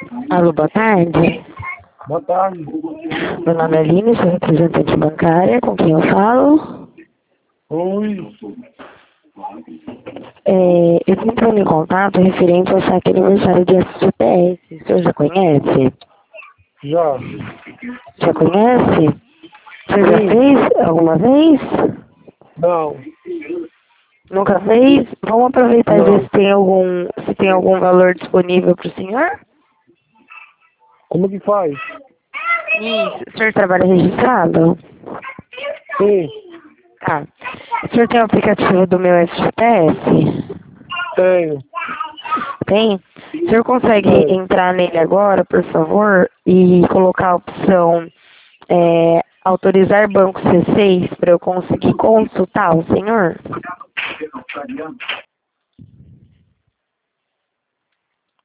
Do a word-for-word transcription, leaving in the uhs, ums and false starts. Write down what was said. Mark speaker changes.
Speaker 1: Alô, boa tarde.
Speaker 2: Boa tarde.
Speaker 1: Meu nome é Aline, sou representante bancária. Com quem eu falo?
Speaker 2: Oi.
Speaker 1: É, eu estou entrando em contato referente ao saque aniversário de S G P S. O senhor já conhece?
Speaker 2: Já.
Speaker 1: Já conhece? O senhor já
Speaker 2: Sim.
Speaker 1: fez alguma vez?
Speaker 2: Não.
Speaker 1: Nunca fez? Vamos aproveitar e ver
Speaker 2: Não.
Speaker 1: se tem algum, se tem algum valor disponível para o senhor?
Speaker 2: Como que faz?
Speaker 1: Isso. O senhor trabalha registrado?
Speaker 2: Sim.
Speaker 1: Tá. O senhor tem o aplicativo do meu S G P S?
Speaker 2: Tenho.
Speaker 1: Tem? O senhor consegue
Speaker 2: Tenho.
Speaker 1: entrar nele agora, por favor, e colocar a opção é, autorizar banco C seis para eu conseguir consultar o senhor?